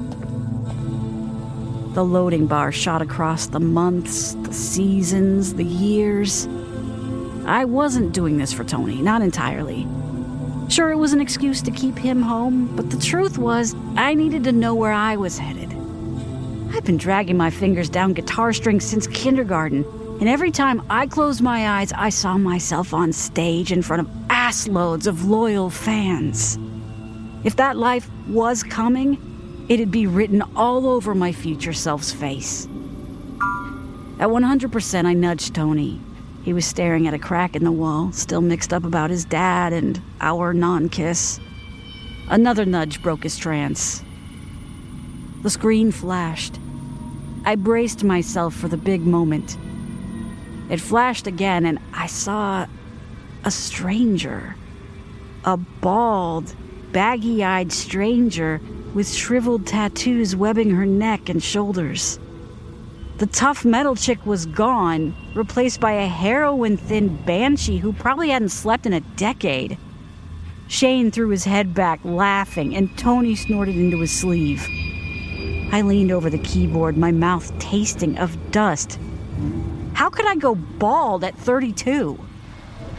The loading bar shot across the months, the seasons, the years. I wasn't doing this for Tony, not entirely. Sure, it was an excuse to keep him home, but the truth was, I needed to know where I was headed. I've been dragging my fingers down guitar strings since kindergarten, and every time I closed my eyes, I saw myself on stage in front of assloads of loyal fans. If that life was coming, it'd be written all over my future self's face. At one hundred percent, I nudged Tony. He was staring at a crack in the wall, still mixed up about his dad and our non-kiss. Another nudge broke his trance. The screen flashed. I braced myself for the big moment. It flashed again, and I saw a stranger. A bald, baggy-eyed stranger with shriveled tattoos webbing her neck and shoulders. The tough metal chick was gone, replaced by a heroin-thin banshee who probably hadn't slept in a decade. Shane threw his head back, laughing, and Tony snorted into his sleeve. I leaned over the keyboard, my mouth tasting of dust. How could I go bald at thirty-two?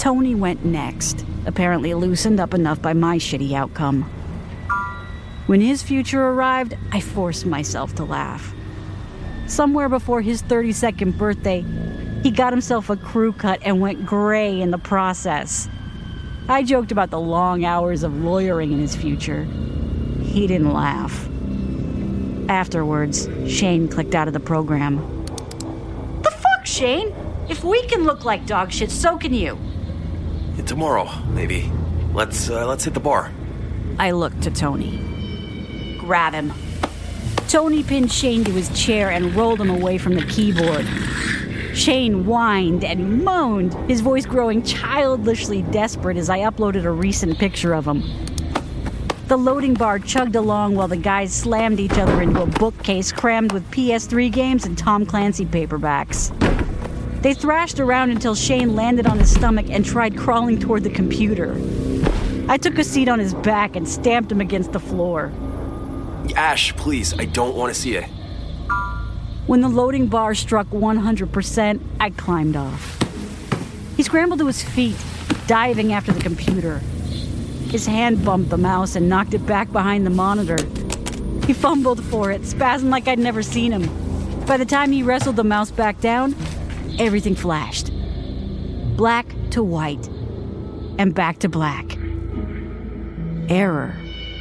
Tony went next, apparently loosened up enough by my shitty outcome. When his future arrived, I forced myself to laugh. Somewhere before his thirty-second birthday, he got himself a crew cut and went gray in the process. I joked about the long hours of lawyering in his future. He didn't laugh. Afterwards, Shane clicked out of the program. The fuck, Shane? If we can look like dog shit, so can you. Yeah, tomorrow, maybe. Let's, uh, let's hit the bar. I looked to Tony. Grab him. Tony pinned Shane to his chair and rolled him away from the keyboard. Shane whined and moaned, his voice growing childishly desperate as I uploaded a recent picture of him. The loading bar chugged along while the guys slammed each other into a bookcase crammed with P S three games and Tom Clancy paperbacks. They thrashed around until Shane landed on his stomach and tried crawling toward the computer. I took a seat on his back and stamped him against the floor. Ash, please, I don't want to see it. When the loading bar struck one hundred percent, I climbed off. He scrambled to his feet, diving after the computer. His hand bumped the mouse and knocked it back behind the monitor. He fumbled for it, spasmed like I'd never seen him. By the time he wrestled the mouse back down, everything flashed. Black to white, and back to black. Error.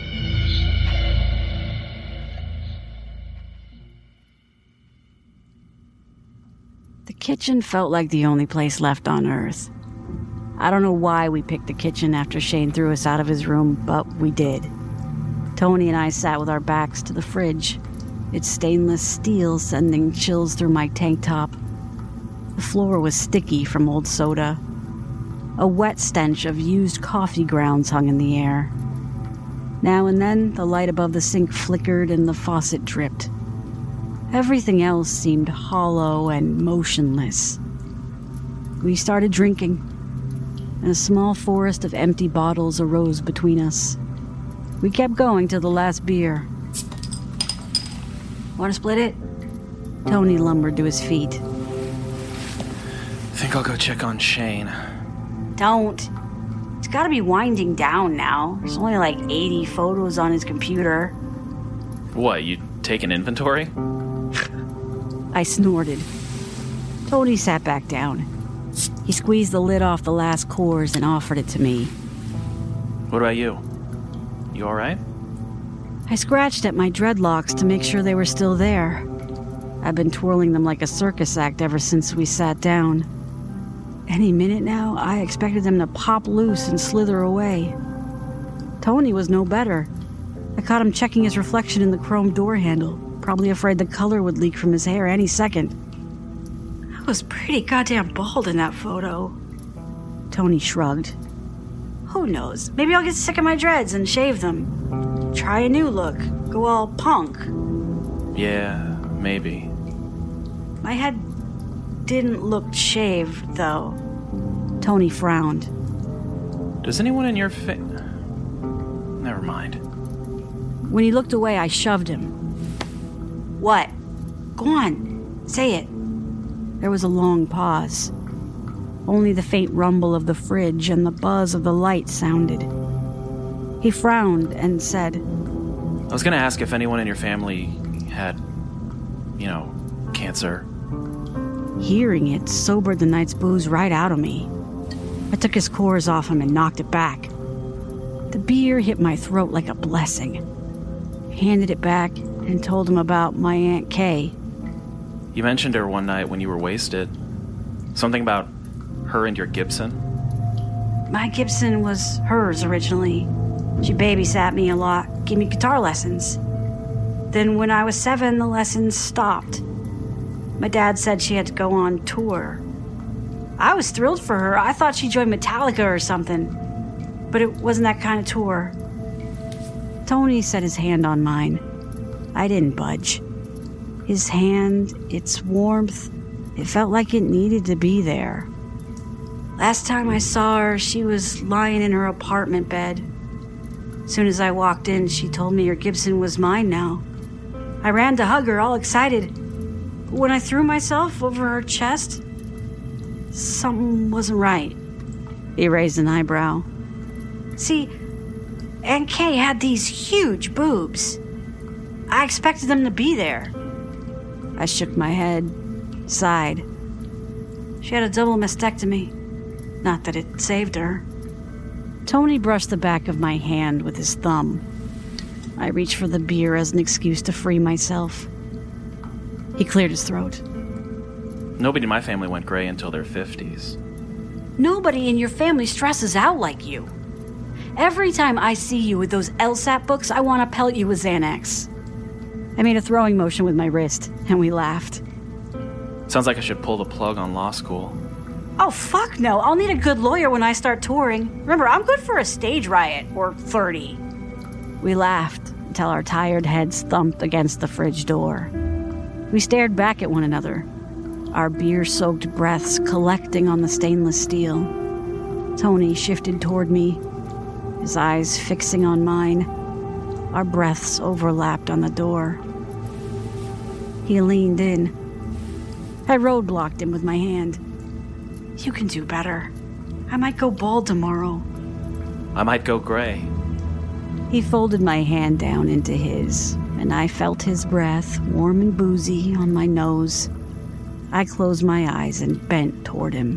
The kitchen felt like the only place left on Earth. I don't know why we picked the kitchen after Shane threw us out of his room, but we did. Tony and I sat with our backs to the fridge, its stainless steel sending chills through my tank top. The floor was sticky from old soda. A wet stench of used coffee grounds hung in the air. Now and then, the light above the sink flickered and the faucet dripped. Everything else seemed hollow and motionless. We started drinking, and a small forest of empty bottles arose between us. We kept going to the last beer. Want to split it? Tony lumbered to his feet. I think I'll go check on Shane. Don't. It's gotta be winding down now. There's only like eighty photos on his computer. What, you take an inventory? I snorted. Tony sat back down. He squeezed the lid off the last Coors and offered it to me. What about you? You alright? I scratched at my dreadlocks to make sure they were still there. I've been twirling them like a circus act ever since we sat down. Any minute now, I expected them to pop loose and slither away. Tony was no better. I caught him checking his reflection in the chrome door handle, probably afraid the color would leak from his hair any second. I was pretty goddamn bald in that photo. Tony shrugged. Who knows? Maybe I'll get sick of my dreads and shave them. Try a new look. Go all punk. Yeah, maybe. My head didn't look shaved, though. Tony frowned. Does anyone in your fa- Never mind. When he looked away, I shoved him. What? Go on. Say it. There was a long pause. Only the faint rumble of the fridge and the buzz of the light sounded. He frowned and said, I was gonna ask if anyone in your family had, you know, cancer. Hearing it sobered the night's booze right out of me. I took his Coors off him and knocked it back. The beer hit my throat like a blessing. Handed it back and told him about my Aunt Kay. You mentioned her one night when you were wasted. Something about her and your Gibson? My Gibson was hers originally. She babysat me a lot, gave me guitar lessons. Then when I was seven, the lessons stopped. My dad said she had to go on tour. I was thrilled for her. I thought she joined Metallica or something. But it wasn't that kind of tour. Tony set his hand on mine. I didn't budge. His hand, its warmth, it felt like it needed to be there. Last time I saw her, she was lying in her apartment bed. Soon as I walked in, she told me her Gibson was mine now. I ran to hug her, all excited. But when I threw myself over her chest, something wasn't right. He raised an eyebrow. See, Aunt Kay had these huge boobs. I expected them to be there. I shook my head, sighed. She had a double mastectomy. Not that it saved her. Tony brushed the back of my hand with his thumb. I reached for the beer as an excuse to free myself. He cleared his throat. Nobody in my family went gray until their fifties. Nobody in your family stresses out like you. Every time I see you with those LSAT books, I want to pelt you with Xanax. I made a throwing motion with my wrist, and we laughed. Sounds like I should pull the plug on law school. Oh, fuck no. I'll need a good lawyer when I start touring. Remember, I'm good for a stage riot, or thirty. We laughed until our tired heads thumped against the fridge door. We stared back at one another, our beer-soaked breaths collecting on the stainless steel. Tony shifted toward me, his eyes fixing on mine. Our breaths overlapped on the door. He leaned in. I roadblocked him with my hand. You can do better. I might go bald tomorrow. I might go gray. He folded my hand down into his, and I felt his breath, warm and boozy, on my nose. I closed my eyes and bent toward him.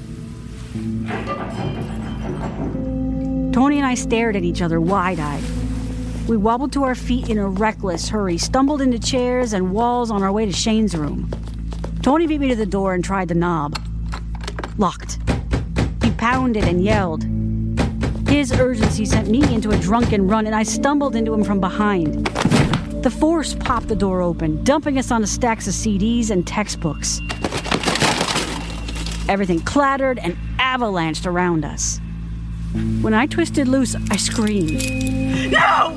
Tony and I stared at each other wide-eyed. We wobbled to our feet in a reckless hurry, stumbled into chairs and walls on our way to Shane's room. Tony beat me to the door and tried the knob. Locked. He pounded and yelled. His urgency sent me into a drunken run, and I stumbled into him from behind. The force popped the door open, dumping us onto stacks of C Ds and textbooks. Everything clattered and avalanched around us. When I twisted loose, I screamed. No!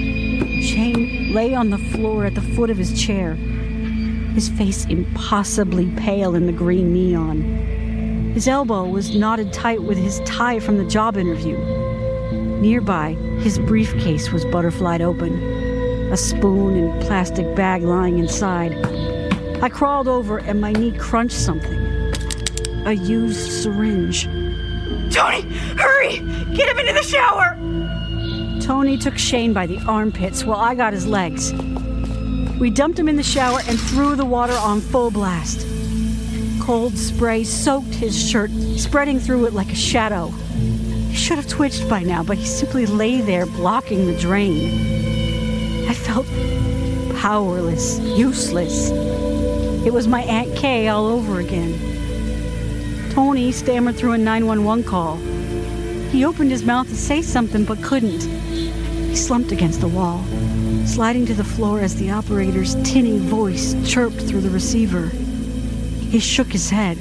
Shane lay on the floor at the foot of his chair, his face impossibly pale in the green neon. His elbow was knotted tight with his tie from the job interview. Nearby, his briefcase was butterflied open, a spoon and plastic bag lying inside. I crawled over and my knee crunched something. A used syringe. Tony, hurry! Get him into the shower! Tony took Shane by the armpits while I got his legs. We dumped him in the shower and threw the water on full blast. Cold spray soaked his shirt, spreading through it like a shadow. He should have twitched by now, but he simply lay there blocking the drain. I felt powerless, useless. It was my Aunt Kay all over again. Tony stammered through a nine one one call. He opened his mouth to say something, but couldn't. He slumped against the wall, sliding to the floor as the operator's tinny voice chirped through the receiver. He shook his head.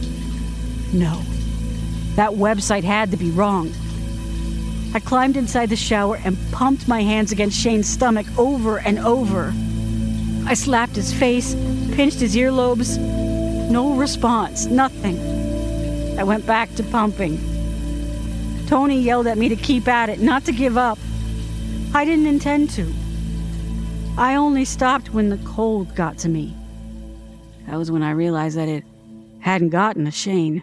No, that website had to be wrong. I climbed inside the shower and pumped my hands against Shane's stomach over and over. I slapped his face, pinched his earlobes. No response, nothing. I went back to pumping. Tony yelled at me to keep at it, not to give up. I didn't intend to. I only stopped when the cold got to me. That was when I realized that it hadn't gotten to Shane.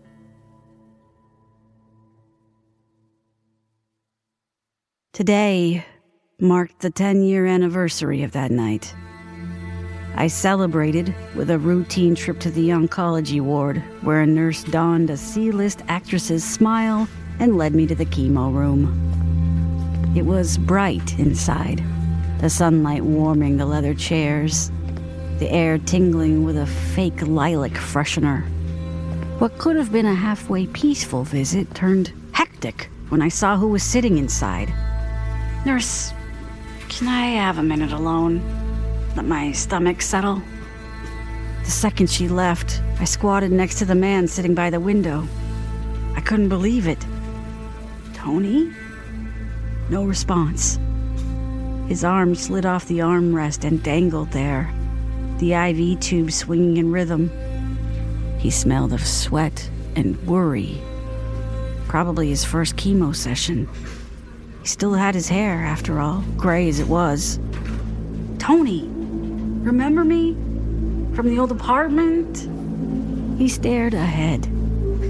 Today marked the ten-year anniversary of that night. I celebrated with a routine trip to the oncology ward, where a nurse donned a C-list actress's smile and led me to the chemo room. It was bright inside, the sunlight warming the leather chairs, the air tingling with a fake lilac freshener. What could have been a halfway peaceful visit turned hectic when I saw who was sitting inside. Nurse, can I have a minute alone? Let my stomach settle. The second she left, I squatted next to the man sitting by the window. I couldn't believe it. Tony? No response. His arm slid off the armrest and dangled there, the I V tube swinging in rhythm. He smelled of sweat and worry. Probably his first chemo session. He still had his hair, after all, gray as it was. Tony, remember me? From the old apartment? He stared ahead.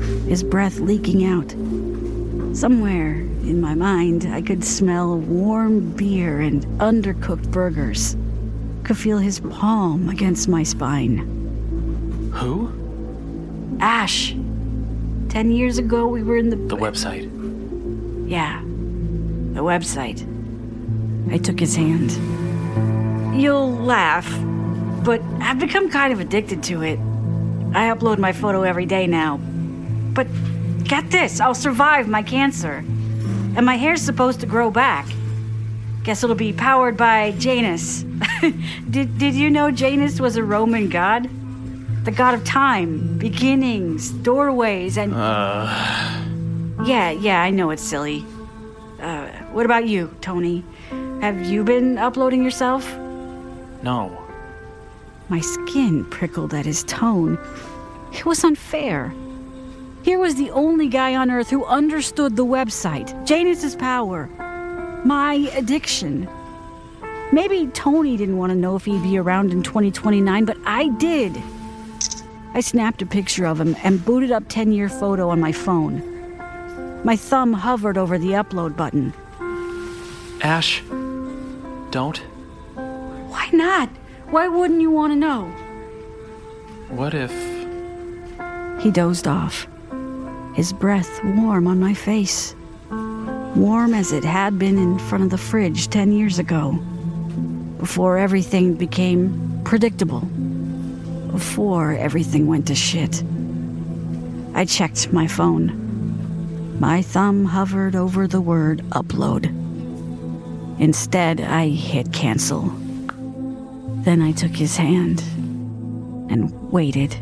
his breath leaking out. Somewhere in my mind, I could smell warm beer and undercooked burgers. Could feel his palm against my spine. Who? Ash. Ten years ago, we were in the... The website. Yeah, the website. I took his hand. You'll laugh, but I've become kind of addicted to it. I upload my photo every day now. But get this, I'll survive my cancer. And my hair's supposed to grow back. Guess it'll be powered by Janus. did, did you know Janus was a Roman god? The god of time, beginnings, doorways, and... Uh... Yeah, yeah, I know it's silly. Uh, what about you, Tony? Have you been uploading yourself? No. My skin prickled at his tone. It was unfair. Here was the only guy on Earth who understood the website, Janus's power, my addiction. Maybe Tony didn't want to know if he'd be around in twenty twenty-nine, but I did. I snapped a picture of him and booted up ten-year photo on my phone. My thumb hovered over the upload button. Ash, don't. Why not? Why wouldn't you want to know? What if... He dozed off, his breath warm on my face. Warm as it had been in front of the fridge ten years ago. Before everything became predictable. Before everything went to shit. I checked my phone. My thumb hovered over the word upload. Instead, I hit cancel. Then I took his hand and waited.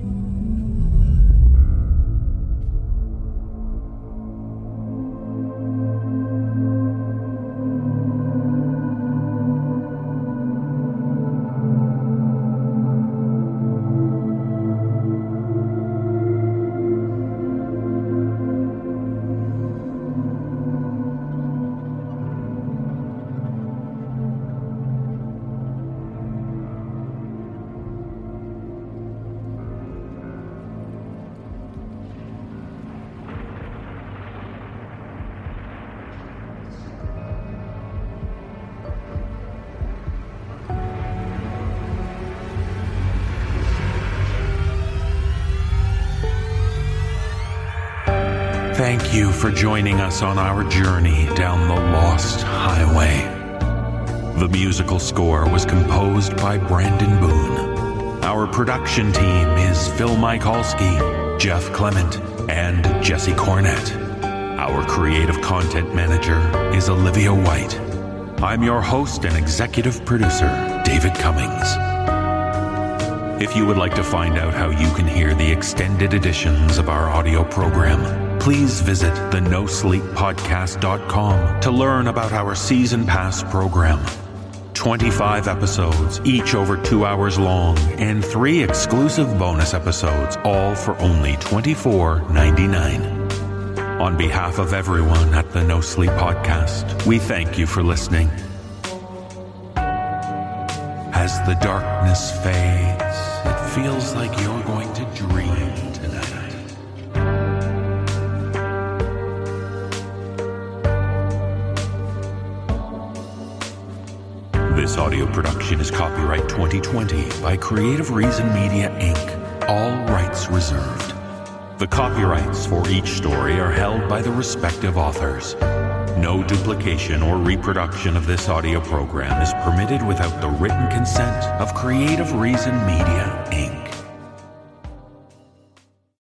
Thank you for joining us on our journey down the Lost Highway. The musical score was composed by Brandon Boone. Our production team is Phil Michalski, Jeff Clement, and Jesse Cornett. Our creative content manager is Olivia White. I'm your host and executive producer, David Cummings. If you would like to find out how you can hear the extended editions of our audio program, please visit the no sleep podcast dot com to learn about our season pass program. twenty-five episodes, each over two hours long, and three exclusive bonus episodes, all for only twenty-four ninety-nine. On behalf of everyone at the No Sleep Podcast, we thank you for listening. As the darkness fades, it feels like you're going to dream tonight. This audio production is copyright twenty twenty by Creative Reason Media, Incorporated. All rights reserved. The copyrights for each story are held by the respective authors. No duplication or reproduction of this audio program is permitted without the written consent of Creative Reason Media, Incorporated.